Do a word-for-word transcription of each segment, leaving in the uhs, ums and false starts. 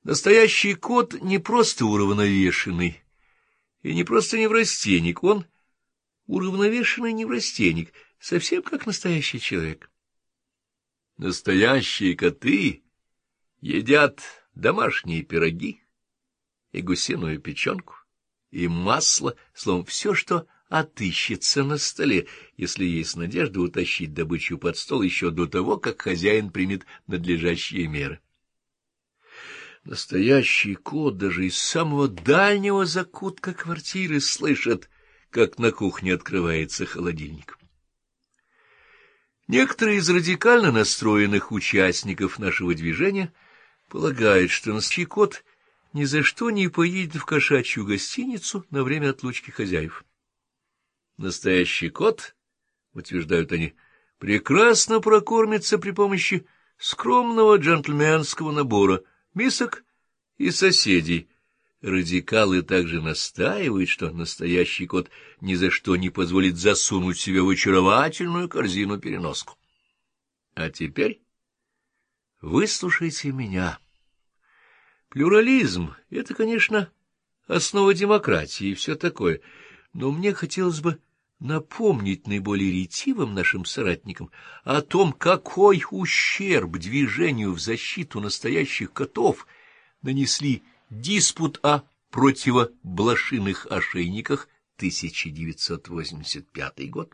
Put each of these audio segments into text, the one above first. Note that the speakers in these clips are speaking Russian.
Настоящий кот не просто уравновешенный, и не просто неврастенник, он уравновешенный неврастенник, совсем как настоящий человек. Настоящие коты едят домашние пироги и гусиную печенку, и масло, словом, все, что отыщется на столе, если есть надежда утащить добычу под стол еще до того, как хозяин примет надлежащие меры. Настоящий кот даже из самого дальнего закутка квартиры слышит, как на кухне открывается холодильник. Некоторые из радикально настроенных участников нашего движения полагают, что настоящий кот ни за что не поедет в кошачью гостиницу на время отлучки хозяев. Настоящий кот, утверждают они, прекрасно прокормится при помощи скромного джентльменского набора мисок и соседей. Радикалы также настаивают, что настоящий кот ни за что не позволит засунуть себе в очаровательную корзину-переноску. А теперь выслушайте меня. Плюрализм — это, конечно, основа демократии и все такое, но мне хотелось бы напомнить наиболее ретивым нашим соратникам о том, какой ущерб движению в защиту настоящих котов нанесли диспут о противоблошиных ошейниках тысяча девятьсот восемьдесят пятый год,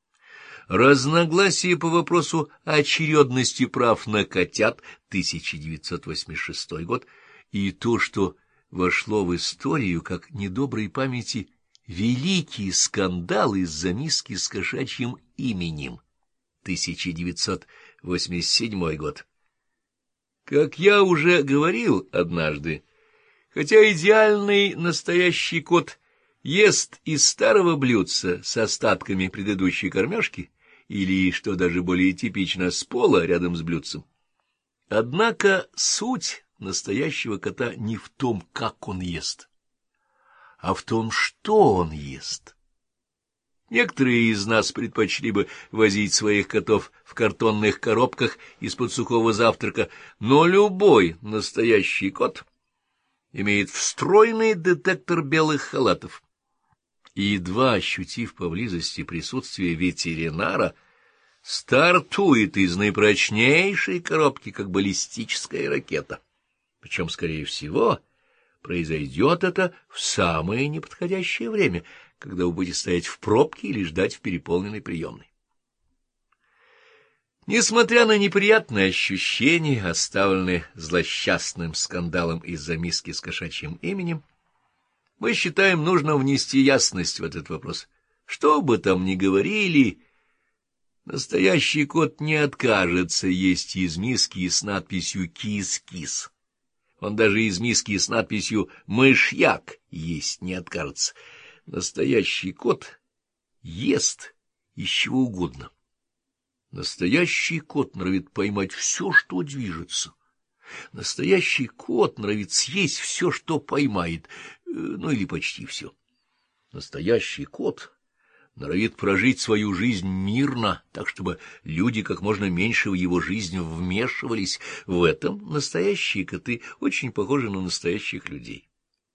разногласия по вопросу очередности прав на котят тысяча девятьсот восемьдесят шестой год и то, что вошло в историю как недоброй памяти великий скандал из-за миски с кошачьим именем тысяча девятьсот восемьдесят седьмой год. Как я уже говорил однажды, хотя идеальный настоящий кот ест из старого блюдца с остатками предыдущей кормежки или, что даже более типично, с пола рядом с блюдцем, однако суть настоящего кота не в том, как он ест, а в том, что он ест. Некоторые из нас предпочли бы возить своих котов в картонных коробках из-под сухого завтрака, но любой настоящий кот имеет встроенный детектор белых халатов, и, едва ощутив поблизости присутствие ветеринара, стартует из наипрочнейшей коробки, как баллистическая ракета. Причем, скорее всего, произойдет это в самое неподходящее время, когда вы будете стоять в пробке или ждать в переполненной приемной. Несмотря на неприятные ощущения, оставленные злосчастным скандалом из-за миски с кошачьим именем, мы считаем нужным внести ясность в этот вопрос. Что бы там ни говорили, настоящий кот не откажется есть из миски с надписью «Кис-кис». Он даже из миски с надписью «Мышьяк» есть не откажется. Настоящий кот ест из чего угодно. Настоящий кот норовит поймать все, что движется. Настоящий кот норовит съесть все, что поймает, ну или почти все. Настоящий кот норовит прожить свою жизнь мирно, так, чтобы люди как можно меньше в его жизнь вмешивались. В этом настоящие коты очень похожи на настоящих людей.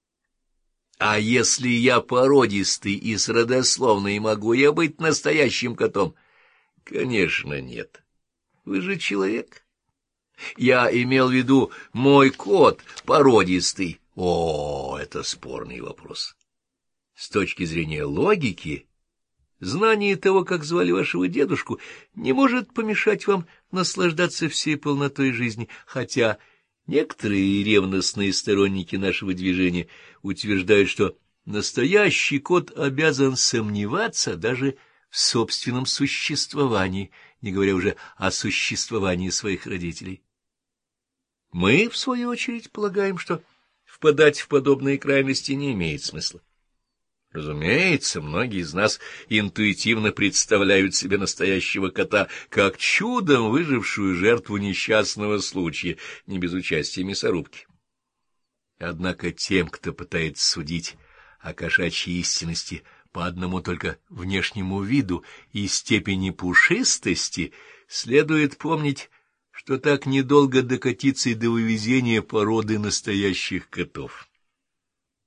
А если я породистый и с родословной, могу я быть настоящим котом? Конечно, нет. Вы же человек. Я имел в виду мой кот породистый. О, это спорный вопрос. С точки зрения логики, знание того, как звали вашего дедушку, не может помешать вам наслаждаться всей полнотой жизни, хотя некоторые ревностные сторонники нашего движения утверждают, что настоящий кот обязан сомневаться даже в собственном существовании, не говоря уже о существовании своих родителей. Мы, в свою очередь, полагаем, что впадать в подобные крайности не имеет смысла. Разумеется, многие из нас интуитивно представляют себе настоящего кота как чудом выжившую жертву несчастного случая, не без участия мясорубки. Однако тем, кто пытается судить о кошачьей истинности по одному только внешнему виду и степени пушистости, следует помнить, что так недолго докатиться и до вывезения породы настоящих котов.